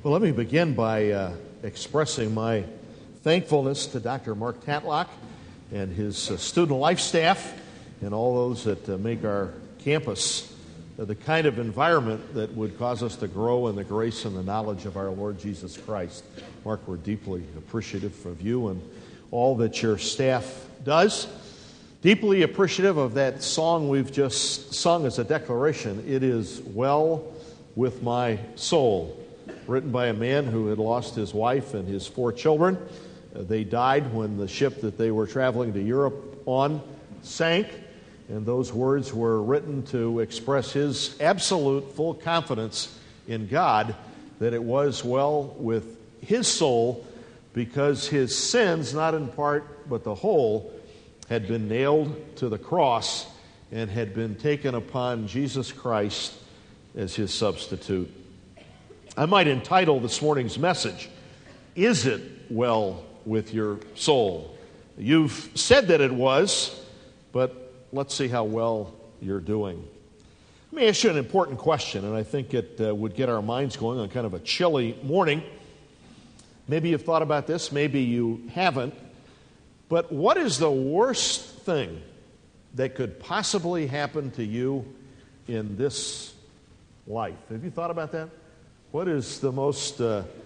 Well, let me begin by expressing my thankfulness to Dr. Mark Tatlock and his student life staff and all those that make our campus the kind of environment that would cause us to grow in the grace and the knowledge of our Lord Jesus Christ. Mark, we're deeply appreciative of you and all that your staff does. Deeply appreciative of that song we've just sung as a declaration, "It is well with my soul," written by a man who had lost his wife and his 4 children. They died when the ship that they were traveling to Europe on sank, and those words were written to express his absolute full confidence in God that it was well with his soul because his sins, not in part but the whole, had been nailed to the cross and had been taken upon Jesus Christ as his substitute. I might entitle this morning's message, "Is it well with your soul?" You've said that it was, but let's see how well you're doing. Let me ask you an important question, and I think it would get our minds going on kind of a chilly morning. Maybe you've thought about this, maybe you haven't, but what is the worst thing that could possibly happen to you in this life? Have you thought about that? What is the most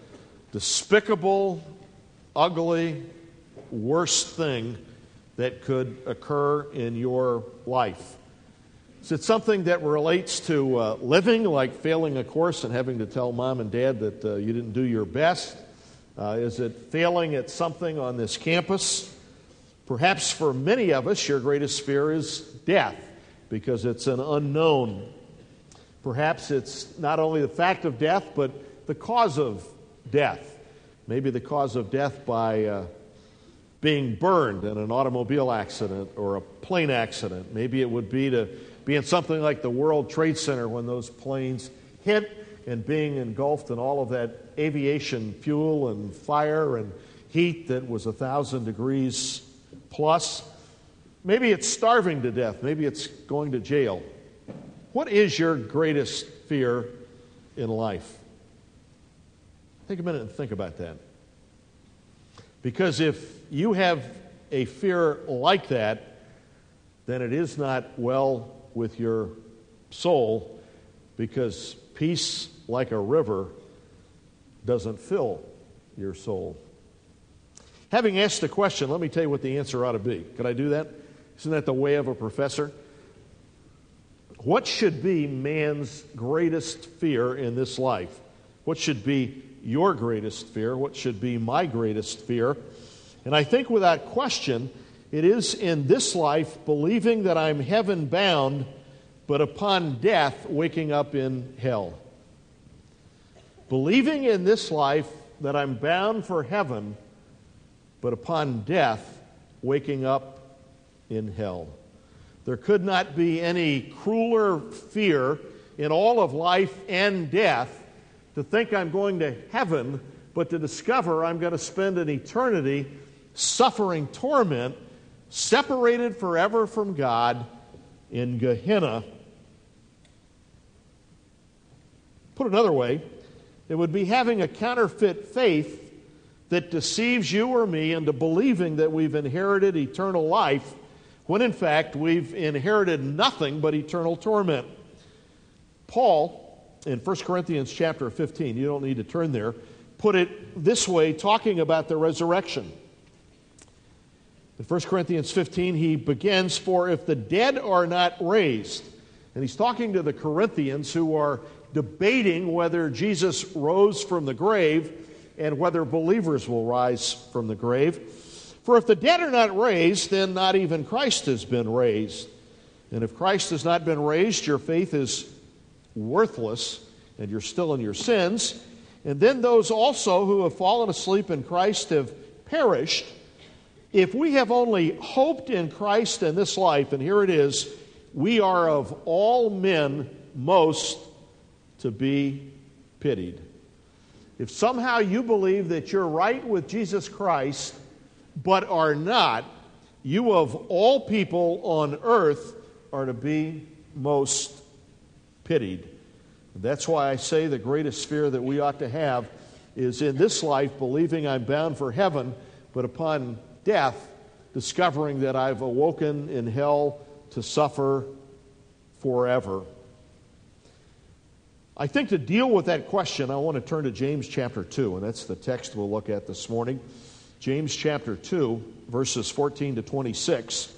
despicable, ugly, worst thing that could occur in your life? Is it something that relates to living, like failing a course and having to tell mom and dad that you didn't do your best? Is it failing at something on this campus? Perhaps for many of us, your greatest fear is death because it's an unknown. Perhaps it's not only the fact of death, but the cause of death. Maybe the cause of death by being burned in an automobile accident or a plane accident. Maybe it would be to be in something like the World Trade Center when those planes hit and being engulfed in all of that aviation fuel and fire and heat that was 1,000 degrees plus. Maybe it's starving to death. Maybe it's going to jail. What is your greatest fear in life? Take a minute and think about that. Because if you have a fear like that, then it is not well with your soul, because peace like a river doesn't fill your soul. Having asked the question, let me tell you what the answer ought to be. Could I do that? Isn't that the way of a professor? What should be man's greatest fear in this life? What should be your greatest fear? What should be my greatest fear? And I think without question, it is in this life believing that I'm heaven bound, but upon death waking up in hell. Believing in this life that I'm bound for heaven, but upon death waking up in hell. There could not be any crueler fear in all of life and death to think I'm going to heaven, but to discover I'm going to spend an eternity suffering torment, separated forever from God in Gehenna. Put another way, it would be having a counterfeit faith that deceives you or me into believing that we've inherited eternal life, when in fact we've inherited nothing but eternal torment. Paul, in 1 Corinthians chapter 15, you don't need to turn there, put it this way, talking about the resurrection. In 1 Corinthians 15, he begins, "For if the dead are not raised," and he's talking to the Corinthians who are debating whether Jesus rose from the grave and whether believers will rise from the grave. "For if the dead are not raised, then not even Christ has been raised. And if Christ has not been raised, your faith is worthless, and you're still in your sins. And then those also who have fallen asleep in Christ have perished. If we have only hoped in Christ in this life," and here it is, "we are of all men most to be pitied." If somehow you believe that you're right with Jesus Christ, but are not, you of all people on earth are to be most pitied. That's why I say the greatest fear that we ought to have is in this life believing I'm bound for heaven, but upon death, discovering that I've awoken in hell to suffer forever. I think to deal with that question, I want to turn to James chapter 2, and that's the text we'll look at this morning. James chapter 2, verses 14 to 26.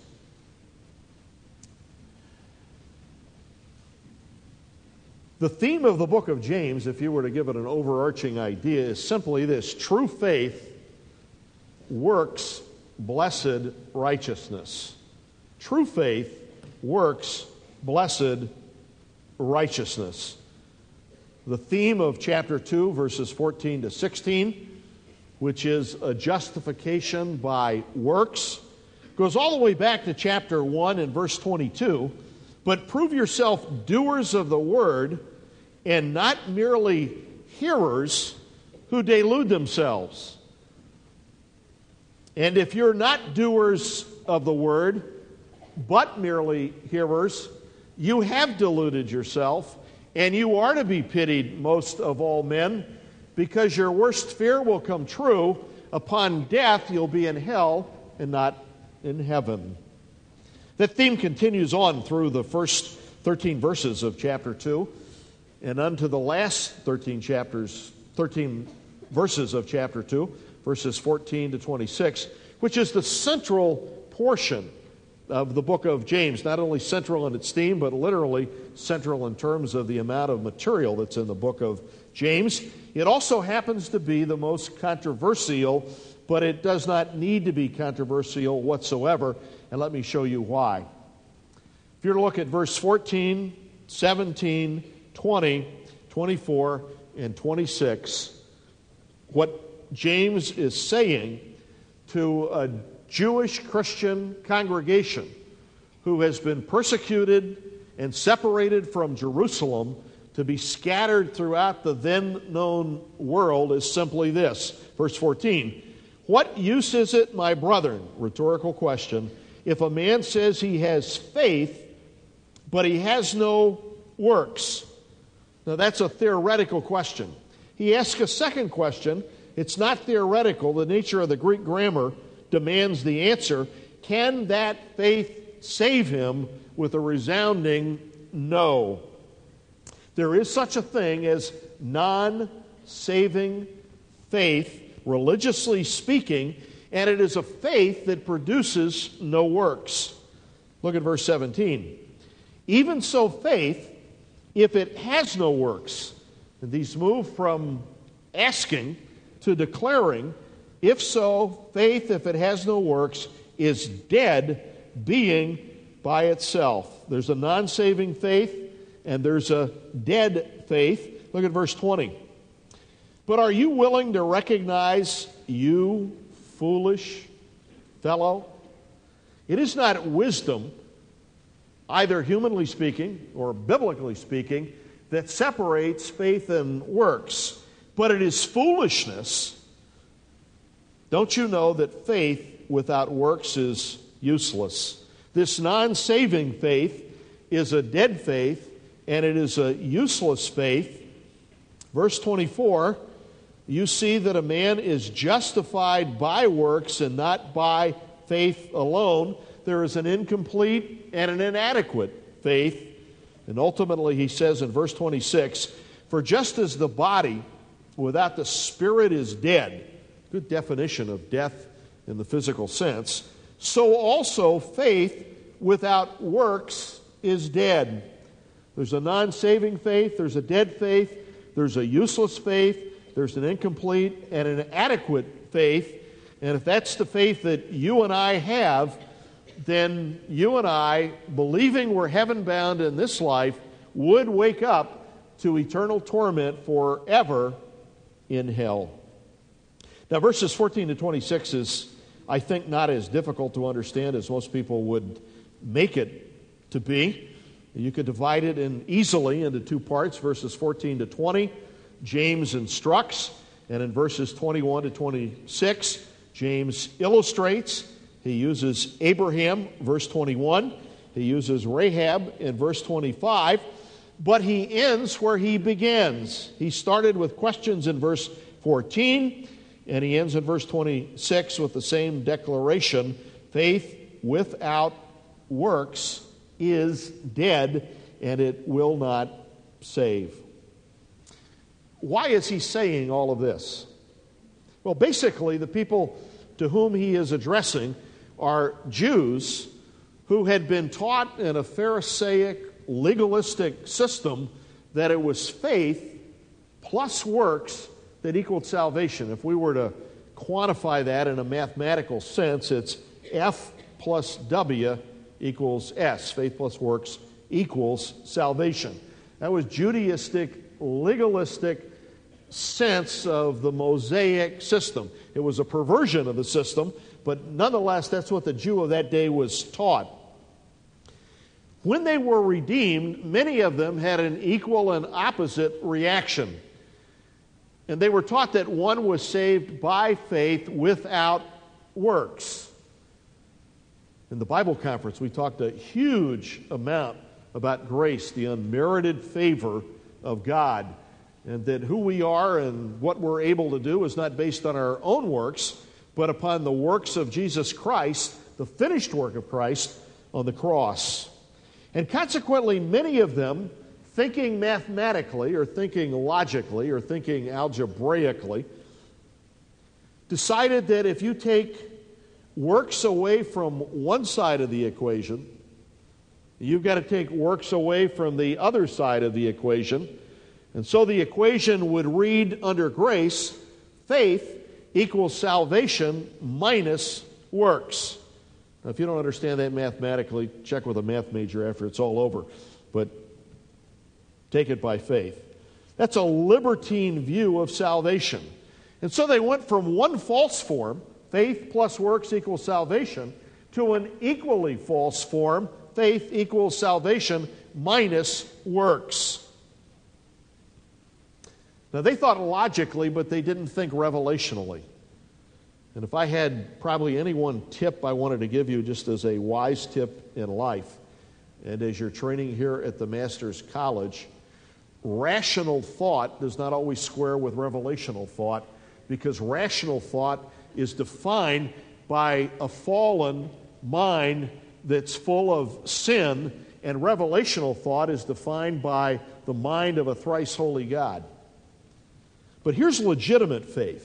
The theme of the book of James, if you were to give it an overarching idea, is simply this: true faith works blessed righteousness. True faith works blessed righteousness. The theme of chapter 2, verses 14 to 16, which is a justification by works, goes all the way back to chapter 1 and verse 22. But prove yourself doers of the word and not merely hearers who delude themselves. And if you're not doers of the word, but merely hearers, you have deluded yourself, and you are to be pitied most of all men, because your worst fear will come true. Upon death, you'll be in hell and not in heaven. That theme continues on through the first 13 verses of chapter 2 and unto the last 13 verses of chapter 2, verses 14 to 26, which is the central portion of the book of James. Not only central in its theme, but literally central in terms of the amount of material that's in the book of James. It also happens to be the most controversial, but it does not need to be controversial whatsoever, and let me show you why. If you're to look at verse 14, 17, 20, 24, and 26, what James is saying to a Jewish Christian congregation who has been persecuted and separated from Jerusalem to be scattered throughout the then known world is simply this. Verse 14, what use is it, my brethren, rhetorical question, if a man says he has faith, but he has no works? Now that's a theoretical question. He asks a second question. It's not theoretical. The nature of the Greek grammar demands the answer. Can that faith save him? With a resounding no. There is such a thing as non-saving faith, religiously speaking, and it is a faith that produces no works. Look at verse 17. Even so, faith, if it has no works, and these move from asking to declaring. If so, faith, if it has no works, is dead, being by itself. There's a non-saving faith, and there's a dead faith. Look at verse 20. But are you willing to recognize, you foolish fellow? It is not wisdom, either humanly speaking or biblically speaking, that separates faith and works, but it is foolishness. Don't you know that faith without works is useless? This non-saving faith is a dead faith, and it is a useless faith. Verse 24, you see that a man is justified by works and not by faith alone. There is an incomplete and an inadequate faith. And ultimately, he says in verse 26, for just as the body without the spirit is dead, good definition of death in the physical sense, so also faith without works is dead. There's a non-saving faith, there's a dead faith, there's a useless faith, there's an incomplete and an inadequate faith. And if that's the faith that you and I have, then you and I, believing we're heaven-bound in this life, would wake up to eternal torment forever in hell. Now, verses 14 to 26 is, I think, not as difficult to understand as most people would make it to be. You could divide it easily into two parts. Verses 14 to 20, James instructs, and in verses 21 to 26, James illustrates. He uses Abraham, verse 21. He uses Rahab in verse 25. but he ends where he begins. He started with questions in verse 14, and he ends in verse 26 with the same declaration: faith without works is dead, and it will not save. Why is he saying all of this? Well, basically, the people to whom he is addressing are Jews who had been taught in a Pharisaic, legalistic system that it was faith plus works that equaled salvation. If we were to quantify that in a mathematical sense, it's F plus W equals S. Faith plus works equals salvation. That was Judaistic, legalistic sense of the Mosaic system. It was a perversion of the system, but nonetheless, that's what the Jew of that day was taught. When they were redeemed, many of them had an equal and opposite reaction. And they were taught that one was saved by faith without works. In the Bible conference, we talked a huge amount about grace, the unmerited favor of God, and that who we are and what we're able to do is not based on our own works, but upon the works of Jesus Christ, the finished work of Christ on the cross. And consequently, many of them, thinking mathematically or thinking logically or thinking algebraically, decided that if you take works away from one side of the equation, you've got to take works away from the other side of the equation. And so the equation would read under grace, faith equals salvation minus works. Now, if you don't understand that mathematically, check with a math major after it's all over. But take it by faith. That's a libertine view of salvation. And so they went from one false form, faith plus works equals salvation, to an equally false form, faith equals salvation minus works. Now, they thought logically, but they didn't think revelationally. And if I had probably any one tip I wanted to give you just as a wise tip in life, and as you're training here at the Master's College, rational thought does not always square with revelational thought, because rational thought is defined by a fallen mind that's full of sin, and revelational thought is defined by the mind of a thrice holy God. But here's legitimate faith.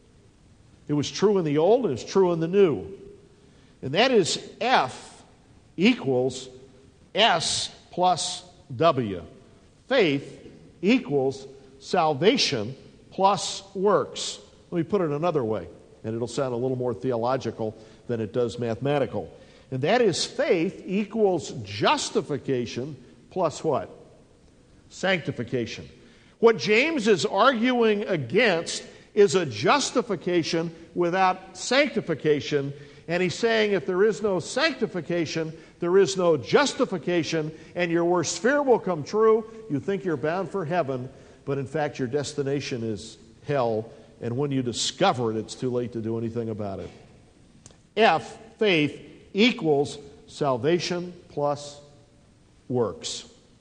It was true in the old, and it's true in the new. And that is F equals S plus W. Faith equals salvation plus works. Let me put it another way, and it'll sound a little more theological than it does mathematical. And that is faith equals justification plus what? Sanctification. What James is arguing against is a justification without sanctification. And he's saying if there is no sanctification, there is no justification, and your worst fear will come true. You think you're bound for heaven, but in fact your destination is hell. And when you discover it, it's too late to do anything about it. F, faith, equals salvation plus works.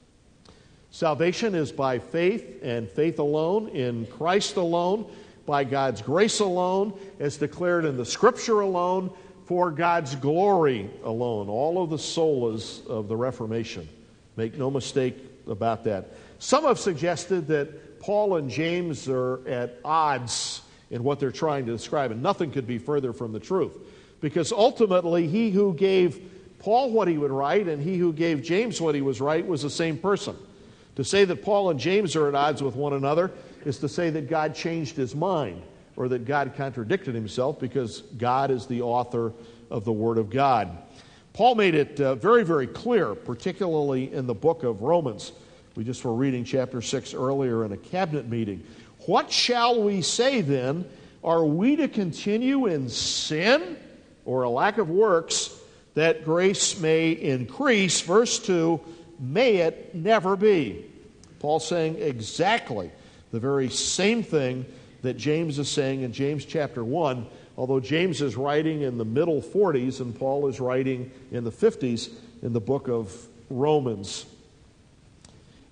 Salvation is by faith and faith alone, in Christ alone, by God's grace alone, as declared in the Scripture alone, for God's glory alone. All of the solas of the Reformation. Make no mistake about that. Some have suggested that Paul and James are at odds in what they're trying to describe, and nothing could be further from the truth. Because ultimately, he who gave Paul what he would write and he who gave James what he was write was the same person. To say that Paul and James are at odds with one another is to say that God changed his mind, or that God contradicted himself, because God is the author of the Word of God. Paul made it very, very clear, particularly in the book of Romans. We just were reading chapter 6 earlier in a cabinet meeting. What shall we say then? Are we to continue in sin, or a lack of works, that grace may increase? Verse 2, may it never be. Paul's saying exactly the very same thing that James is saying in James chapter 1, although James is writing in the middle 40s and Paul is writing in the 50s in the book of Romans.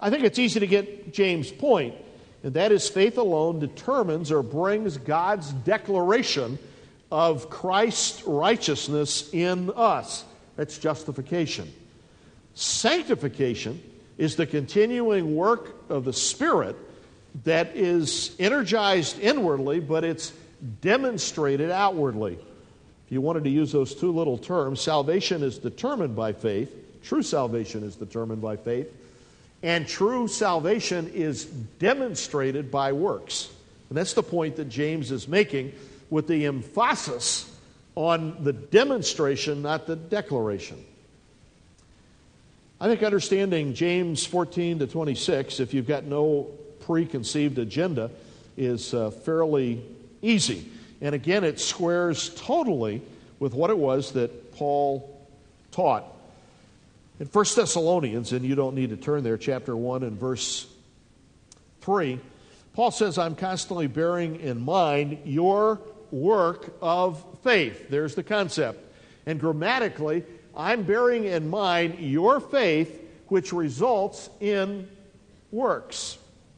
I think it's easy to get James' point, and that is faith alone determines or brings God's declaration of Christ's righteousness in us. That's justification. Sanctification is the continuing work of the Spirit that is energized inwardly, but it's demonstrated outwardly. If you wanted to use those two little terms, salvation is determined by faith. True salvation is determined by faith. And true salvation is demonstrated by works. And that's the point that James is making with the emphasis on the demonstration, not the declaration. I think understanding James 14 to 26, if you've got no preconceived agenda, is fairly easy. And again, it squares totally with what it was that Paul taught. In 1 Thessalonians, and you don't need to turn there, chapter 1 and verse 3, Paul says, I'm constantly bearing in mind your work of faith. There's the concept. And grammatically, I'm bearing in mind your faith, which results in works.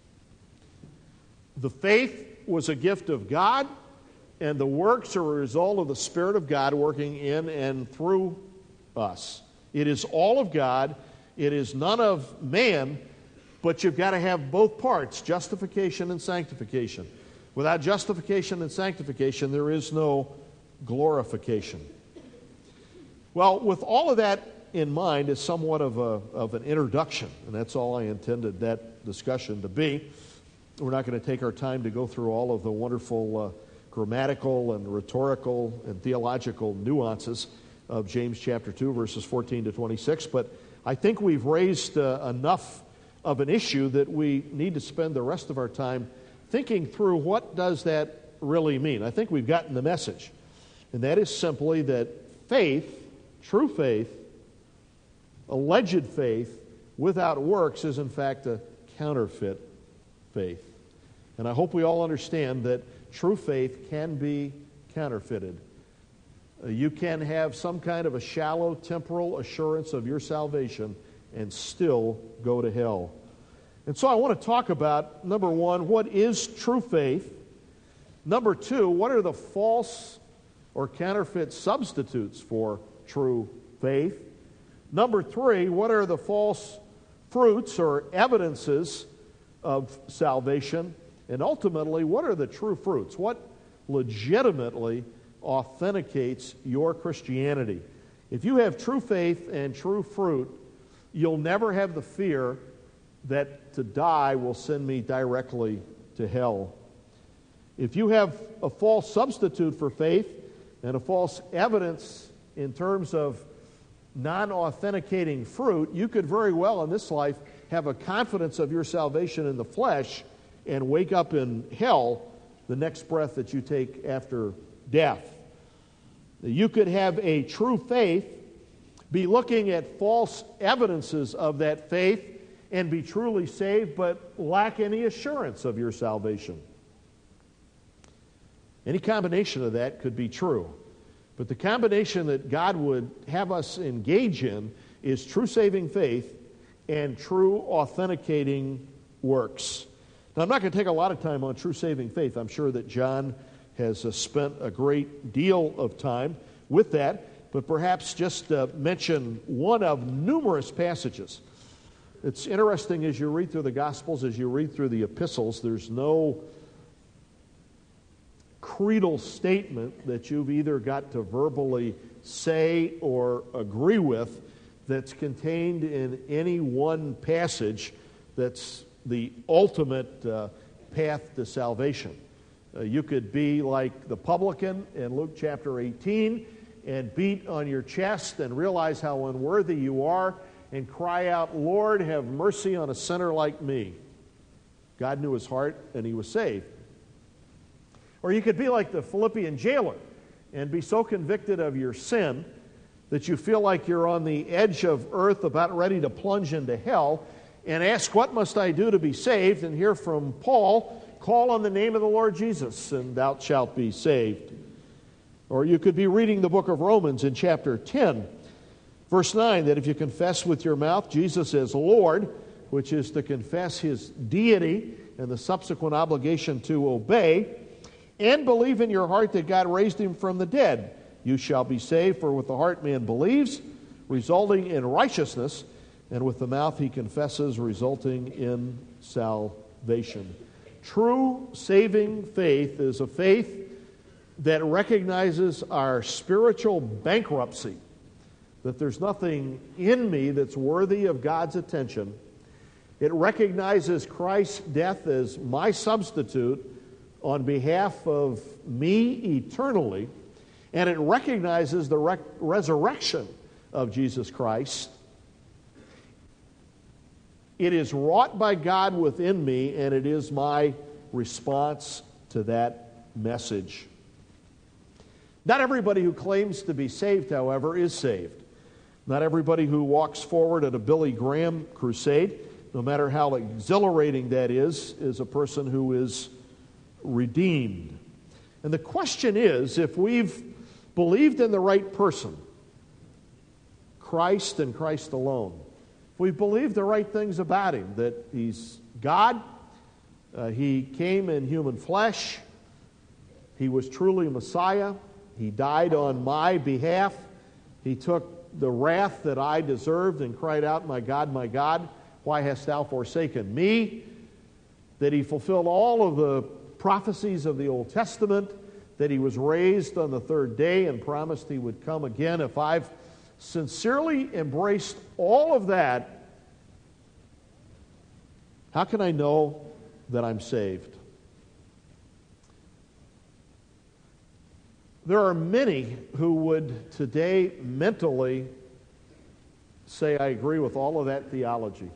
The faith was a gift of God, and the works are a result of the Spirit of God working in and through us. It is all of God. It is none of man, but you've got to have both parts, justification and sanctification. Without justification and sanctification, there is no glorification. Well, with all of that in mind is somewhat of an introduction, and that's all I intended that discussion to be. We're not going to take our time to go through all of the wonderful grammatical and rhetorical and theological nuances of James chapter 2, verses 14 to 26, but I think we've raised enough of an issue that we need to spend the rest of our time thinking through what does that really mean. I think we've gotten the message, and that is simply that faith, true faith, alleged faith, without works is in fact a counterfeit faith. And I hope we all understand that true faith can be counterfeited. You can have some kind of a shallow temporal assurance of your salvation and still go to hell. And so I want to talk about, number one, what is true faith? Number two, what are the false or counterfeit substitutes for true faith? Number three, what are the false fruits or evidences of salvation? And ultimately, what are the true fruits? What legitimately authenticates your Christianity? If you have true faith and true fruit, you'll never have the fear that to die will send me directly to hell. If you have a false substitute for faith and a false evidence in terms of non-authenticating fruit, you could very well in this life have a confidence of your salvation in the flesh and wake up in hell the next breath that you take after death. You could have a true faith, be looking at false evidences of that faith, and be truly saved, but lack any assurance of your salvation. Any combination of that could be true. But the combination that God would have us engage in is true saving faith and true authenticating works. Now, I'm not going to take a lot of time on true saving faith. I'm sure that John has spent a great deal of time with that, but perhaps just mention one of numerous passages. It's interesting as you read through the Gospels, as you read through the epistles, there's no creedal statement that you've either got to verbally say or agree with that's contained in any one passage that's the ultimate path to salvation. You could be like the publican in Luke chapter 18 and beat on your chest and realize how unworthy you are and cry out, Lord, have mercy on a sinner like me. God knew his heart and he was saved. Or you could be like the Philippian jailer and be so convicted of your sin that you feel like you're on the edge of earth about ready to plunge into hell and ask, what must I do to be saved? And hear from Paul, call on the name of the Lord Jesus and thou shalt be saved. Or you could be reading the book of Romans in chapter 10, verse 9, that if you confess with your mouth Jesus as Lord, which is to confess his deity and the subsequent obligation to obey, and believe in your heart that God raised him from the dead, you shall be saved. For with the heart man believes, resulting in righteousness, and with the mouth he confesses, resulting in salvation. True saving faith is a faith that recognizes our spiritual bankruptcy, that there's nothing in me that's worthy of God's attention. It recognizes Christ's death as my substitute on behalf of me eternally, and it recognizes the resurrection of Jesus Christ. It is wrought by God within me, and it is my response to that message. Not everybody who claims to be saved, however, is saved. Not everybody who walks forward at a Billy Graham crusade, no matter how exhilarating that is a person who is redeemed. And the question is, if we've believed in the right person, Christ and Christ alone, if we've believed the right things about him, that he's God, he came in human flesh, he was truly Messiah, he died on my behalf, he took the wrath that I deserved and cried out, my God, why hast thou forsaken me? That he fulfilled all of the prophecies of the Old Testament, that he was raised on the third day and promised he would come again. If I've sincerely embraced all of that, how can I know that I'm saved? There are many who would today mentally say, I agree with all of that theology.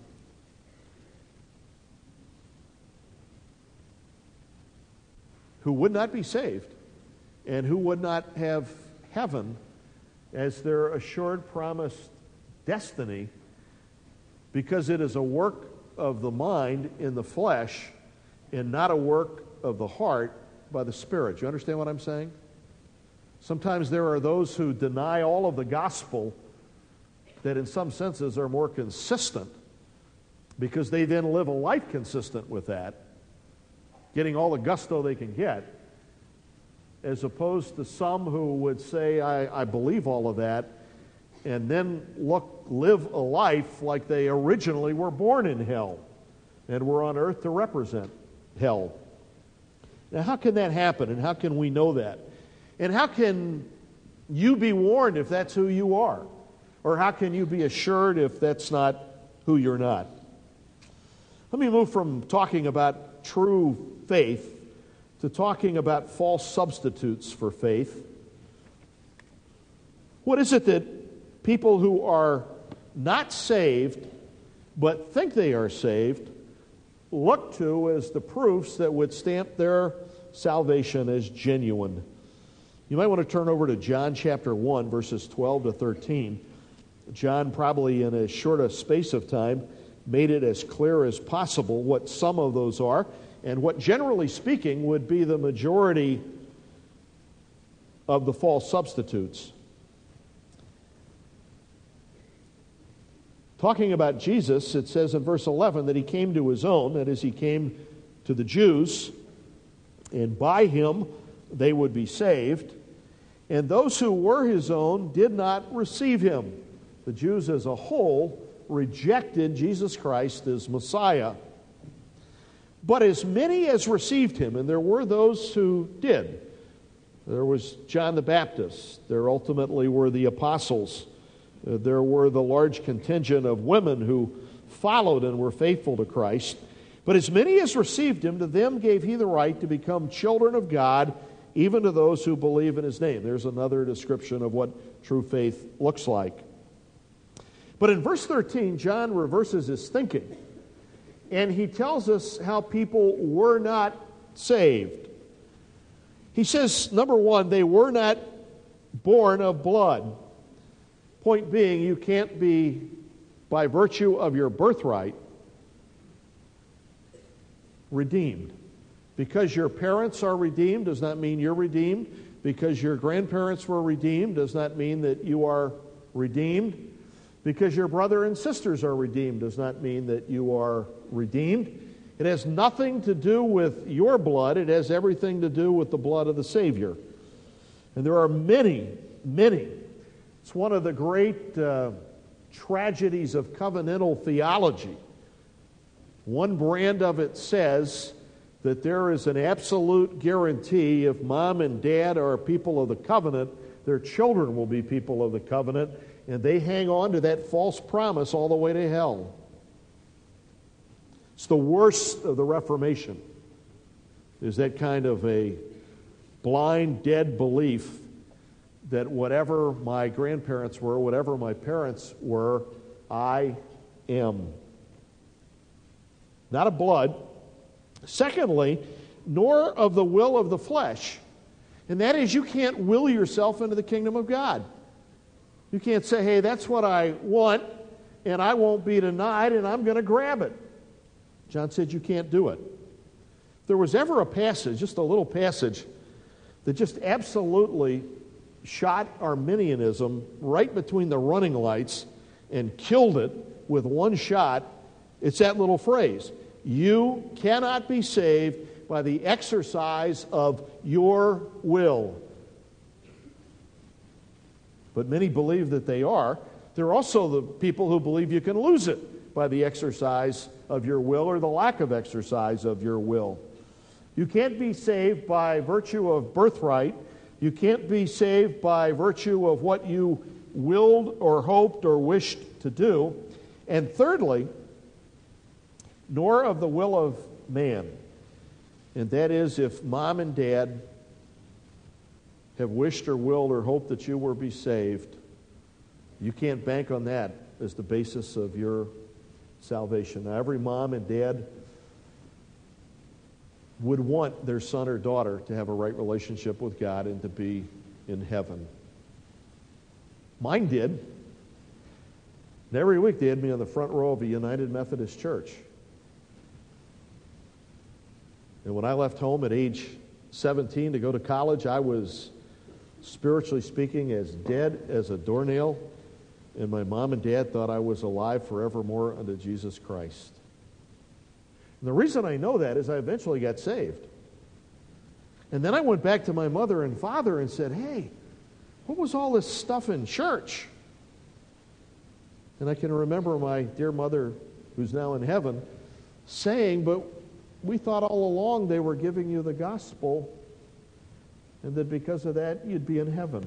Who would not be saved and who would not have heaven as their assured promised destiny, because it is a work of the mind in the flesh and not a work of the heart by the Spirit. Do you understand what I'm saying? Sometimes there are those who deny all of the gospel that in some senses are more consistent, because they then live a life consistent with that, getting all the gusto they can get, as opposed to some who would say, I believe all of that, and then live a life like they originally were born in hell and were on earth to represent hell. Now, how can that happen, and how can we know that? And how can you be warned if that's who you are? Or how can you be assured if that's not who you're not? Let me move from talking about true faith to talking about false substitutes for faith. What is it that people who are not saved but think they are saved look to as the proofs that would stamp their salvation as genuine? You might want to turn over to John chapter 1, verses 12 to 13. John, probably in as short a space of time, made it as clear as possible what some of those are, and what, generally speaking, would be the majority of the false substitutes. Talking about Jesus, it says in verse 11 that he came to his own, that is, he came to the Jews, and by him they would be saved. And those who were his own did not receive him. The Jews as a whole rejected Jesus Christ as Messiah. But as many as received him, and there were those who did. There was John the Baptist. There ultimately were the apostles. There were the large contingent of women who followed and were faithful to Christ. But as many as received him, to them gave he the right to become children of God, even to those who believe in his name. There's another description of what true faith looks like. But in verse 13, John reverses his thinking, and he tells us how people were not saved. He says, number one, they were not born of blood. Point being, you can't be, by virtue of your birthright, redeemed. Because your parents are redeemed does not mean you're redeemed. Because your grandparents were redeemed does not mean that you are redeemed. Because your brother and sisters are redeemed does not mean that you are redeemed. It has nothing to do with your blood. It has everything to do with the blood of the Savior. And there are many, many. It's one of the great tragedies of covenantal theology. One brand of it says that there is an absolute guarantee if mom and dad are people of the covenant, their children will be people of the covenant, and they hang on to that false promise all the way to hell. It's the worst of the Reformation, is that kind of a blind, dead belief that whatever my grandparents were, whatever my parents were, I am. Not of blood. Secondly, nor of the will of the flesh. And that is, you can't will yourself into the kingdom of God. You can't say, hey, that's what I want, and I won't be denied, and I'm going to grab it. John said you can't do it. If there was ever a passage, just a little passage, that just absolutely shot Arminianism right between the running lights and killed it with one shot, it's that little phrase. You cannot be saved by the exercise of your will. But many believe that they are. There are also the people who believe you can lose it by the exercise of your will or the lack of exercise of your will. You can't be saved by virtue of birthright. You can't be saved by virtue of what you willed or hoped or wished to do. And thirdly, nor of the will of man. And that is, if mom and dad have wished or willed or hoped that you will be saved, you can't bank on that as the basis of your salvation. Now, every mom and dad would want their son or daughter to have a right relationship with God and to be in heaven. Mine did. And every week they had me on the front row of a United Methodist church. And when I left home at age 17 to go to college, I was, spiritually speaking, as dead as a doornail. And my mom and dad thought I was alive forevermore unto Jesus Christ. And the reason I know that is I eventually got saved. And then I went back to my mother and father and said, hey, what was all this stuff in church? And I can remember my dear mother, who's now in heaven, saying, but we thought all along they were giving you the gospel, and that because of that you'd be in heaven.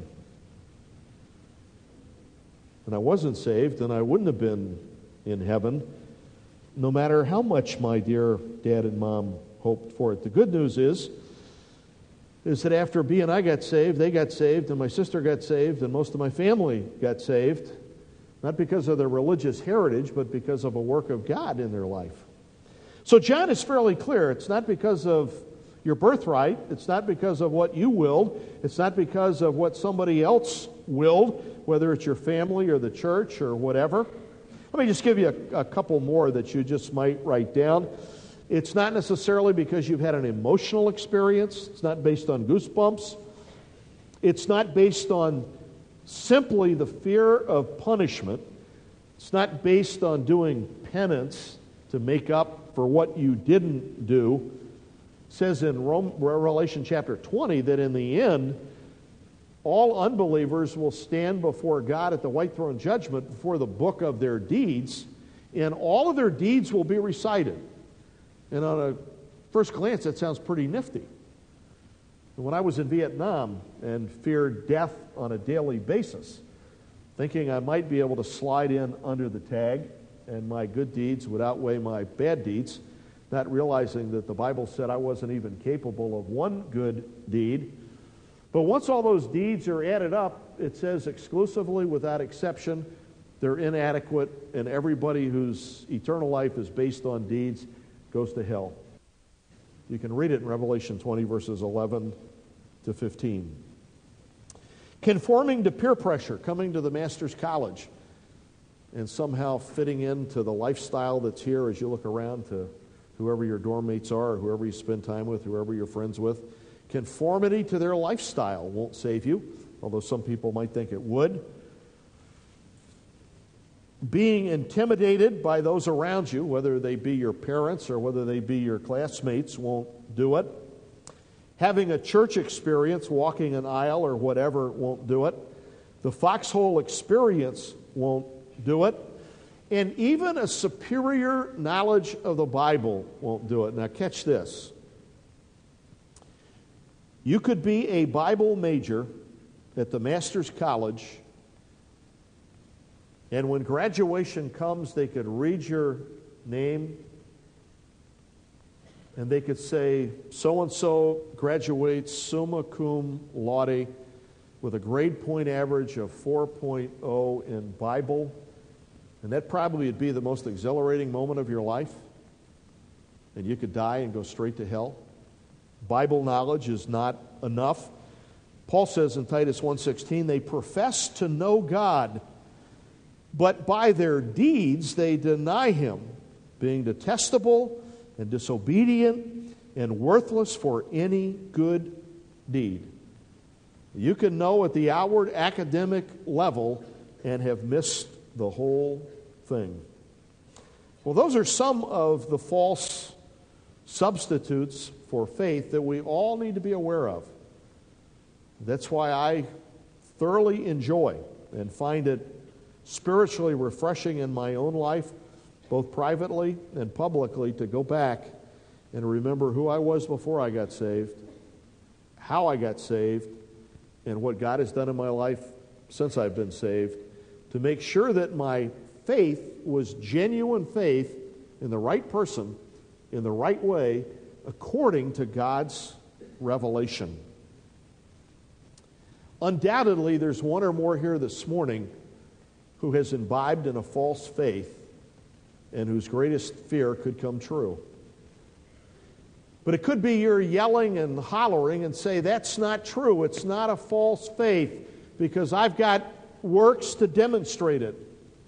And I wasn't saved, and I wouldn't have been in heaven, no matter how much my dear dad and mom hoped for it. The good news is that after B and I got saved, they got saved, and my sister got saved, and most of my family got saved, not because of their religious heritage, but because of a work of God in their life. So John is fairly clear. It's not because of your birthright. It's not because of what you willed. It's not because of what somebody else willed, whether it's your family or the church or whatever. Let me just give you a couple more that you just might write down. It's not necessarily because you've had an emotional experience. It's not based on goosebumps. It's not based on simply the fear of punishment. It's not based on doing penance to make up for what you didn't do. It says in Revelation chapter 20 that in the end, all unbelievers will stand before God at the white throne judgment before the book of their deeds, and all of their deeds will be recited. And on a first glance, that sounds pretty nifty. And when I was in Vietnam and feared death on a daily basis, thinking I might be able to slide in under the tag and my good deeds would outweigh my bad deeds, not realizing that the Bible said I wasn't even capable of one good deed. But once all those deeds are added up, it says exclusively, without exception, they're inadequate, and everybody whose eternal life is based on deeds goes to hell. You can read it in Revelation 20, verses 11 to 15. Conforming to peer pressure, coming to the Master's College, and somehow fitting into the lifestyle that's here as you look around to whoever your dorm mates are, or whoever you spend time with, whoever you're friends with. Conformity to their lifestyle won't save you, although some people might think it would. being intimidated by those around you, whether they be your parents or whether they be your classmates, won't do it. Having a church experience, walking an aisle or whatever, won't do it. The foxhole experience won't do it. And even a superior knowledge of the Bible won't do it. Now catch this. You could be a Bible major at the Master's College, and when graduation comes, they could read your name, and they could say, so-and-so graduates summa cum laude with a grade point average of 4.0 in Bible, and that probably would be the most exhilarating moment of your life, and you could die and go straight to hell. Bible knowledge is not enough. Paul says in Titus 1:16, they profess to know God, but by their deeds they deny Him, being detestable and disobedient and worthless for any good deed. You can know at the outward academic level and have missed the whole thing. Well, those are some of the false substitutes for faith that we all need to be aware of. That's why I thoroughly enjoy and find it spiritually refreshing in my own life, both privately and publicly, to go back and remember who I was before I got saved, how I got saved, and what God has done in my life since I've been saved, to make sure that my faith was genuine faith in the right person, in the right way, according to God's revelation. Undoubtedly, there's one or more here this morning who has imbibed in a false faith and whose greatest fear could come true. But it could be you're yelling and hollering and say, that's not true. It's not a false faith because I've got works to demonstrate it.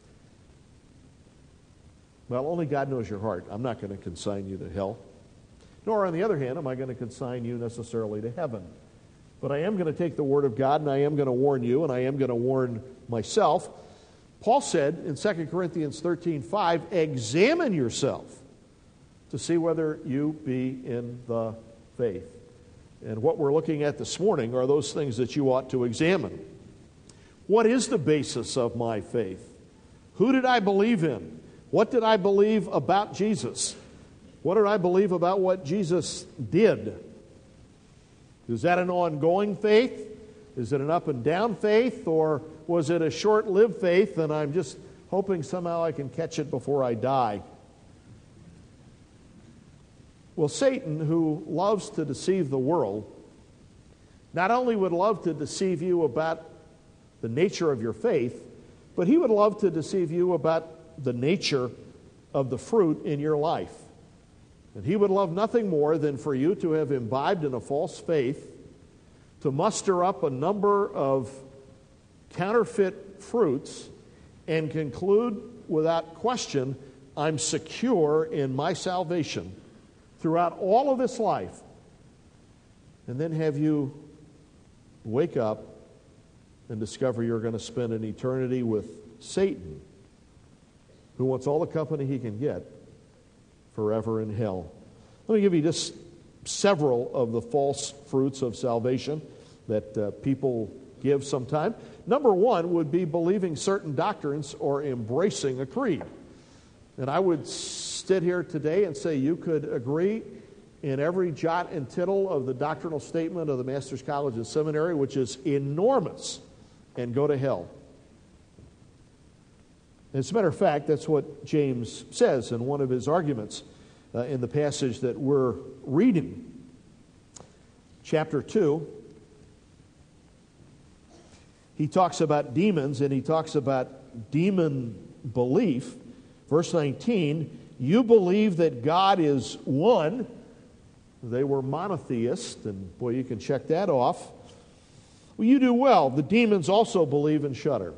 Well, only God knows your heart. I'm not going to consign you to hell. Nor, on the other hand, am I going to consign you necessarily to heaven. But I am going to take the Word of God, and I am going to warn you, and I am going to warn myself. Paul said in 2 Corinthians 13:5, examine yourself to see whether you be in the faith. And what we're looking at this morning are those things that you ought to examine. What is the basis of my faith? Who did I believe in? What did I believe about Jesus? What did I believe about what Jesus did? Is that an ongoing faith? Is it an up and down faith? Or was it a short-lived faith and I'm just hoping somehow I can catch it before I die? Well, Satan, who loves to deceive the world, not only would love to deceive you about the nature of your faith, but he would love to deceive you about the nature of the fruit in your life. And he would love nothing more than for you to have imbibed in a false faith, to muster up a number of counterfeit fruits, and conclude without question, I'm secure in my salvation throughout all of this life. And then have you wake up and discover you're going to spend an eternity with Satan, who wants all the company he can get forever in hell. Let me give you just several of the false fruits of salvation that people give sometime. Number one would be believing certain doctrines or embracing a creed. And I would sit here today and say you could agree in every jot and tittle of the doctrinal statement of the Master's College and Seminary, which is enormous, and go to hell. As a matter of fact, that's what James says in one of his arguments in the passage that we're reading. Chapter 2, he talks about demons and he talks about demon belief. Verse 19, you believe that God is one. They were monotheists, and boy, you can check that off. Well, you do well. The demons also believe and shudder.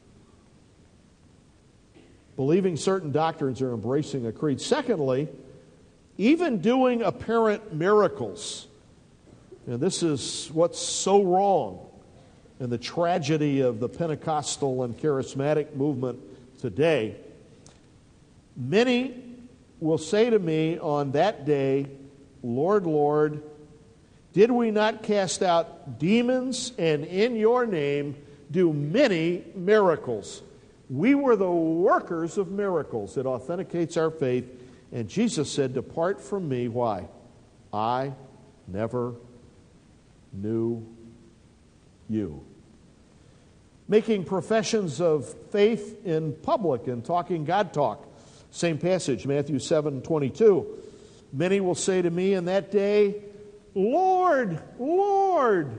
Believing certain doctrines or embracing a creed. Secondly, even doing apparent miracles. And this is what's so wrong, and the tragedy of the Pentecostal and charismatic movement today. Many will say to me on that day, Lord, Lord, did we not cast out demons and in your name do many miracles? We were the workers of miracles. It authenticates our faith. And Jesus said, depart from me. Why? I never knew you. Making professions of faith in public and talking God talk. Same passage, Matthew 7:22. Many will say to me in that day, Lord, Lord.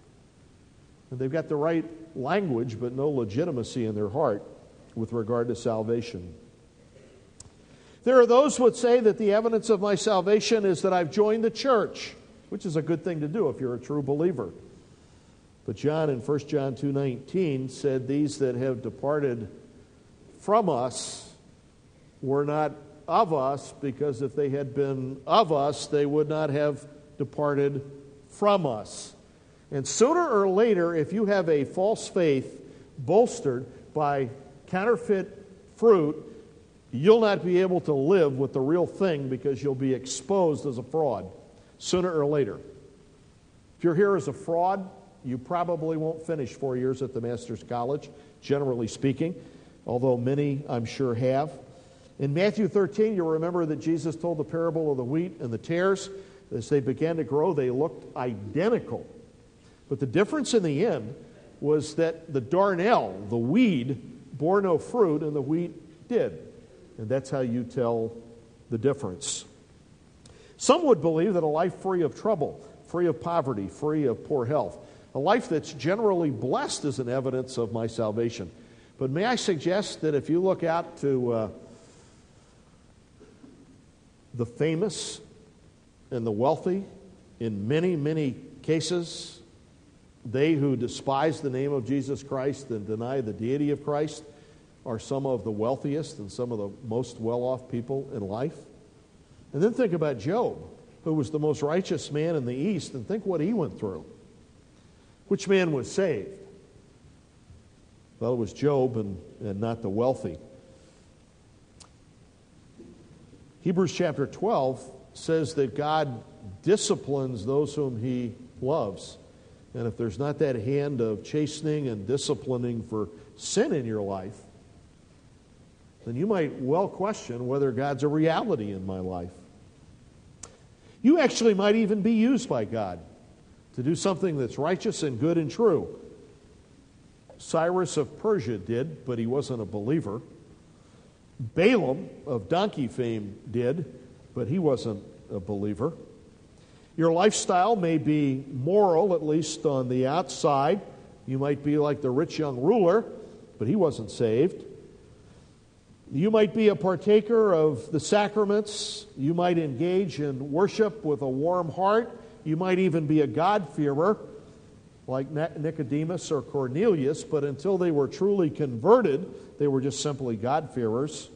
And they've got the right language, but no legitimacy in their heart with regard to salvation. There are those who would say that the evidence of my salvation is that I've joined the church, which is a good thing to do if you're a true believer. But John in 1 John 2:19 said, these that have departed from us were not of us, because if they had been of us, they would not have departed from us. And sooner or later, if you have a false faith bolstered by counterfeit fruit, you'll not be able to live with the real thing because you'll be exposed as a fraud sooner or later. If you're here as a fraud, you probably won't finish 4 years at the Master's College, generally speaking, although many, I'm sure, have. In Matthew 13, you'll remember that Jesus told the parable of the wheat and the tares. As they began to grow, they looked identical. But the difference in the end was that the darnel, the weed, bore no fruit, and the wheat did. And that's how you tell the difference. Some would believe that a life free of trouble, free of poverty, free of poor health, a life that's generally blessed is an evidence of my salvation. But may I suggest that if you look out to the famous and the wealthy, in many, many cases, they who despise the name of Jesus Christ and deny the deity of Christ are some of the wealthiest and some of the most well-off people in life. And then think about Job, who was the most righteous man in the East, and think what he went through. Which man was saved? Well, it was Job and not the wealthy. Hebrews chapter 12 says that God disciplines those whom he loves. And if there's not that hand of chastening and disciplining for sin in your life, then you might well question whether God's a reality in my life. You actually might even be used by God to do something that's righteous and good and true. Cyrus of Persia did, but he wasn't a believer. Balaam of donkey fame did, but he wasn't a believer. Your lifestyle may be moral, at least on the outside. You might be like the rich young ruler, but he wasn't saved. You might be a partaker of the sacraments. You might engage in worship with a warm heart. You might even be a God-fearer, like Nicodemus or Cornelius, but until they were truly converted, they were just simply God-fearers.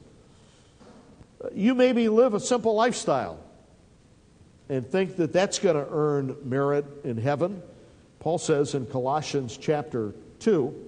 You maybe live a simple lifestyle and think that that's going to earn merit in heaven. Paul says in Colossians chapter 2,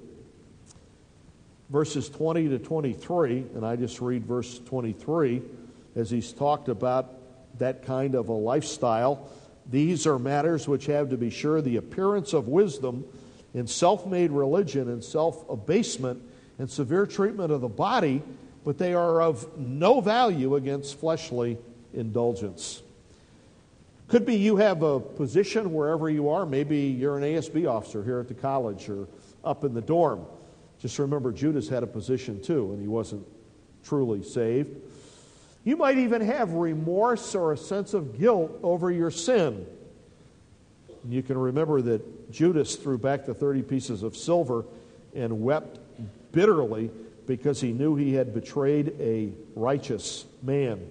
verses 20 to 23, and I just read verse 23, as he's talked about that kind of a lifestyle. These are matters which have, to be sure, the appearance of wisdom in self-made religion and self-abasement and severe treatment of the body, but they are of no value against fleshly indulgence. Could be you have a position wherever you are. Maybe you're an ASB officer here at the college or up in the dorm. Just remember, Judas had a position too, and he wasn't truly saved. You might even have remorse or a sense of guilt over your sin. And you can remember that Judas threw back the 30 pieces of silver and wept bitterly because he knew he had betrayed a righteous man.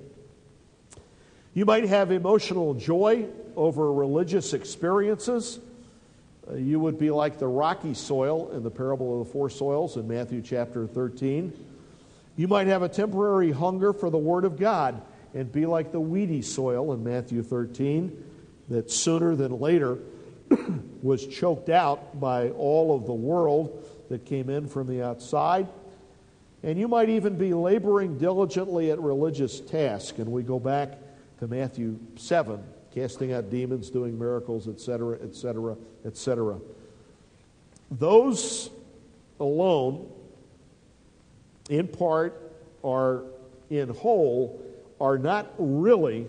You might have emotional joy over religious experiences. You would be like the rocky soil in the parable of the four soils in Matthew chapter 13. You might have a temporary hunger for the Word of God and be like the weedy soil in Matthew 13 that sooner than later was choked out by all of the world that came in from the outside. And you might even be laboring diligently at religious tasks. And we go back to Matthew 7, casting out demons, doing miracles, etc., etc., etc. Those alone, in part or in whole, are not really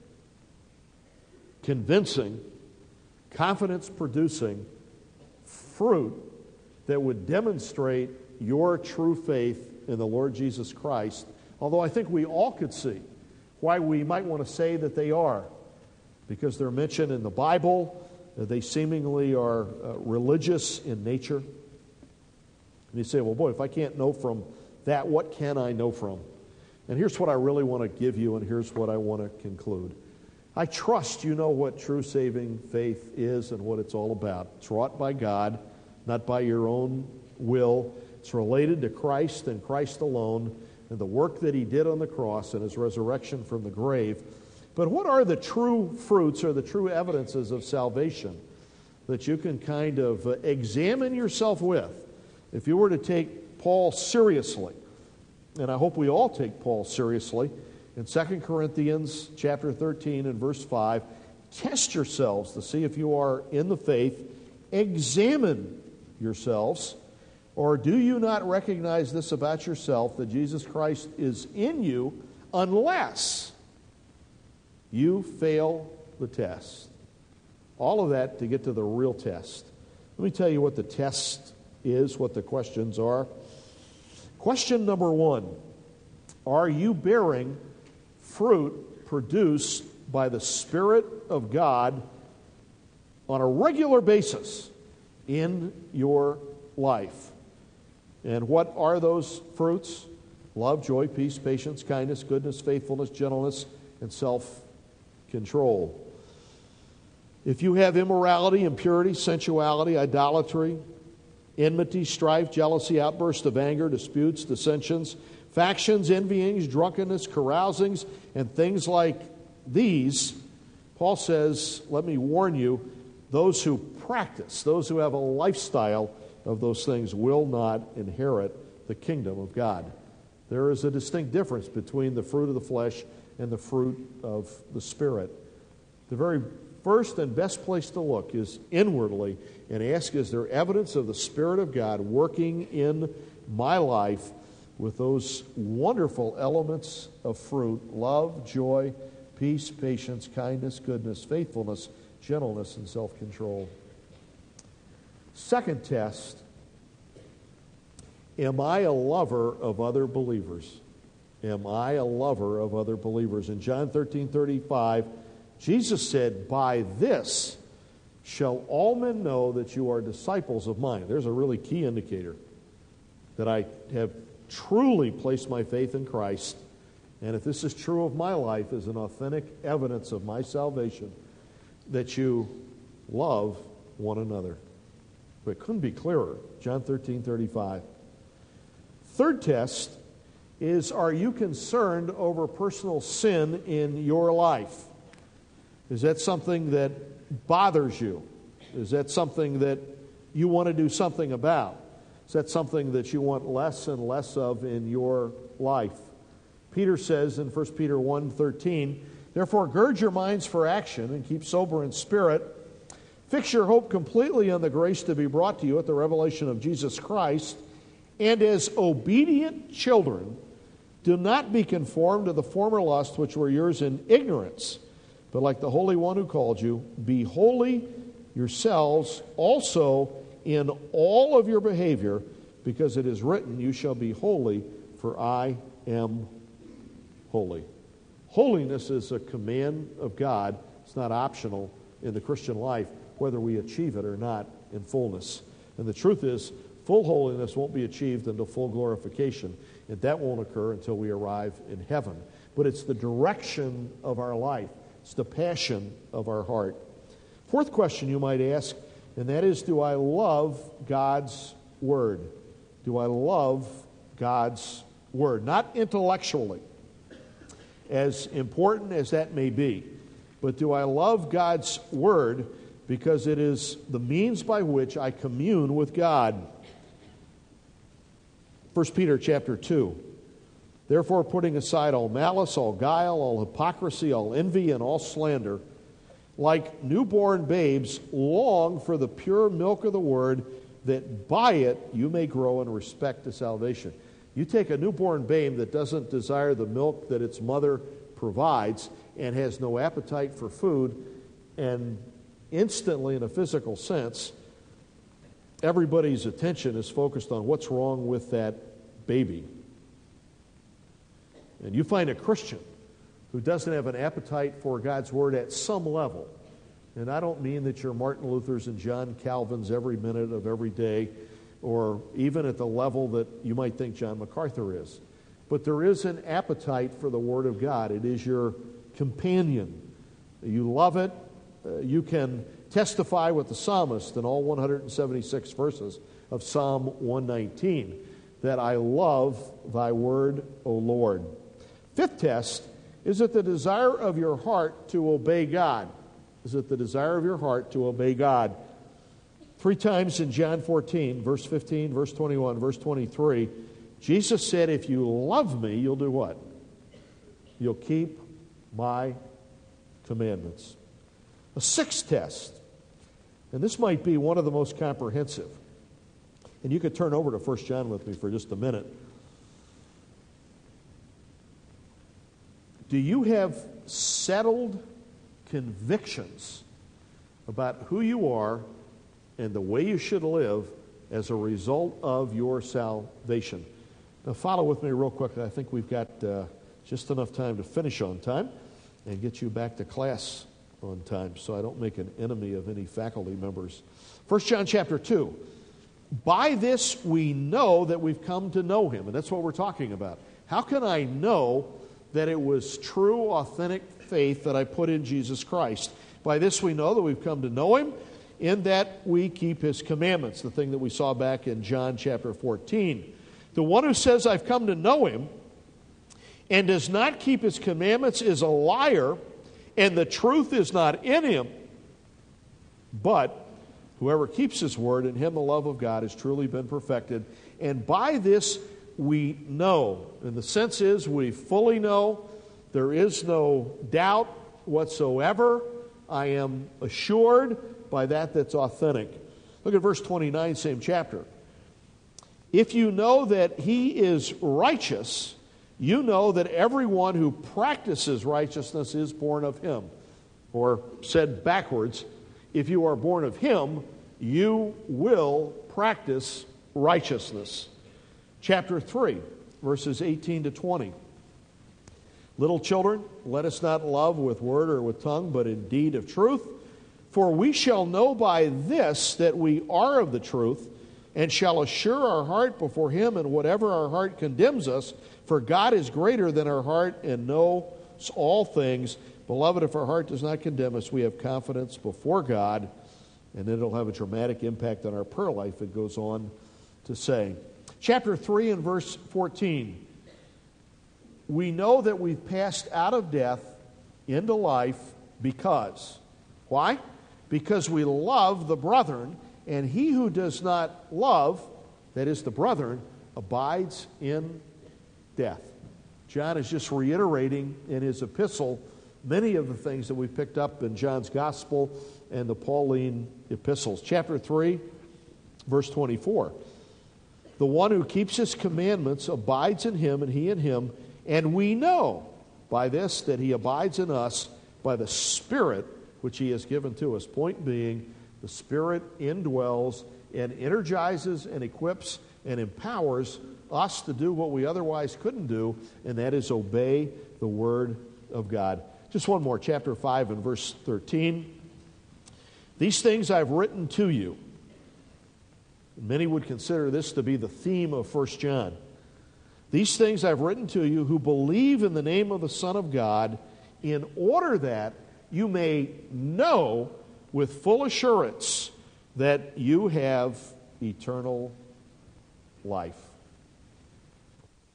convincing, confidence-producing fruit that would demonstrate your true faith in the Lord Jesus Christ, although I think we all could see why we might want to say that they are, because they're mentioned in the Bible, they seemingly are religious in nature. And you say, well, boy, if I can't know from that, what can I know from? And here's what I really want to give you, and here's what I want to conclude. I trust you know what true saving faith is and what it's all about. It's wrought by God, not by your own will. It's related to Christ and Christ alone and the work that He did on the cross and His resurrection from the grave. But what are the true fruits or the true evidences of salvation that you can kind of examine yourself with? If you were to take Paul seriously, and I hope we all take Paul seriously, in 2 Corinthians chapter 13 and verse 5, test yourselves to see if you are in the faith. Examine yourselves. Or do you not recognize this about yourself, that Jesus Christ is in you, unless you fail the test? All of that to get to the real test. Let me tell you what the test is, what the questions are. Question number 1, are you bearing fruit produced by the Spirit of God on a regular basis in your life? And what are those fruits? Love, joy, peace, patience, kindness, goodness, faithfulness, gentleness, and self-control. If you have immorality, impurity, sensuality, idolatry, enmity, strife, jealousy, outbursts of anger, disputes, dissensions, factions, envyings, drunkenness, carousings, and things like these, Paul says, let me warn you, those who practice, those who have a lifestyle of those things will not inherit the kingdom of God. There is a distinct difference between the fruit of the flesh and the fruit of the Spirit. The very first and best place to look is inwardly and ask, is there evidence of the Spirit of God working in my life with those wonderful elements of fruit: love, joy, peace, patience, kindness, goodness, faithfulness, gentleness, and self-control. Second test, am I a lover of other believers? Am I a lover of other believers? In John 13:35, Jesus said, by this shall all men know that you are disciples of mine. There's a really key indicator that I have truly placed my faith in Christ. And if this is true of my life, is an authentic evidence of my salvation, that you love one another. But it couldn't be clearer. John 13:35. Third test is, are you concerned over personal sin in your life? Is that something that bothers you? Is that something that you want to do something about? Is that something that you want less and less of in your life? Peter says in 1 Peter 1:13, therefore gird your minds for action and keep sober in spirit. Fix your hope completely on the grace to be brought to you at the revelation of Jesus Christ. And as obedient children, do not be conformed to the former lusts which were yours in ignorance, but like the Holy One who called you, be holy yourselves also in all of your behavior, because it is written, you shall be holy, for I am holy. Holiness is a command of God. It's not optional in the Christian life, whether we achieve it or not in fullness. And the truth is, full holiness won't be achieved until full glorification, and that won't occur until we arrive in heaven. But it's the direction of our life. It's the passion of our heart. Fourth question you might ask, and that is, do I love God's Word? Do I love God's Word? Not intellectually, as important as that may be, but do I love God's Word because it is the means by which I commune with God? 1 Peter chapter 2. Therefore, putting aside all malice, all guile, all hypocrisy, all envy, and all slander, like newborn babes, long for the pure milk of the word, that by it you may grow in respect to salvation. You take a newborn babe that doesn't desire the milk that its mother provides and has no appetite for food, and instantly, in a physical sense, everybody's attention is focused on what's wrong with that baby. And you find a Christian who doesn't have an appetite for God's Word at some level. And I don't mean that you're Martin Luther's and John Calvin's every minute of every day, or even at the level that you might think John MacArthur is. But there is an appetite for the Word of God. It is your companion. You love it. You can testify with the psalmist in all 176 verses of Psalm 119 that I love thy word, O Lord. Fifth test, is it the desire of your heart to obey God? Is it the desire of your heart to obey God? 3 times in John 14, verse 15, verse 21, verse 23, Jesus said, if you love me, you'll do what? You'll keep my commandments. A sixth test, and this might be one of the most comprehensive. And you could turn over to 1 John with me for just a minute. Do you have settled convictions about who you are and the way you should live as a result of your salvation? Now follow with me real quickly. I think we've got just enough time to finish on time and get you back to class on time so I don't make an enemy of any faculty members. 1 John chapter 2. By this we know that we've come to know him. And that's what we're talking about. How can I know that it was true, authentic faith that I put in Jesus Christ? By this we know that we've come to know him, in that we keep his commandments, the thing that we saw back in John chapter 14. The one who says, I've come to know him, and does not keep his commandments is a liar, and the truth is not in him. But whoever keeps his word, in him the love of God has truly been perfected. And by this we know. And the sense is we fully know. There is no doubt whatsoever. I am assured by that's authentic. Look at verse 29, same chapter. If you know that he is righteous, you know that everyone who practices righteousness is born of him. Or said backwards, if you are born of him, you will practice righteousness. Chapter 3, verses 18 to 20. Little children, let us not love with word or with tongue, but in deed of truth. For we shall know by this that we are of the truth, and shall assure our heart before him in whatever our heart condemns us. For God is greater than our heart and knows all things. Beloved, if our heart does not condemn us, we have confidence before God. And then it'll have a dramatic impact on our prayer life, it goes on to say. Chapter 3 and verse 14. We know that we've passed out of death into life because. Why? Because we love the brethren, and he who does not love, that is the brethren, abides in death. John is just reiterating in his epistle many of the things that we picked up in John's gospel and the Pauline epistles. Chapter 3, verse 24. The one who keeps his commandments abides in him, and he in him, and we know by this that he abides in us by the Spirit which he has given to us. Point being, the Spirit indwells and energizes and equips and empowers us to do what we otherwise couldn't do, and that is obey the Word of God. Just one more, chapter 5 and verse 13. These things I've written to you. Many would consider this to be the theme of 1 John. These things I've written to you who believe in the name of the Son of God, in order that you may know with full assurance that you have eternal life.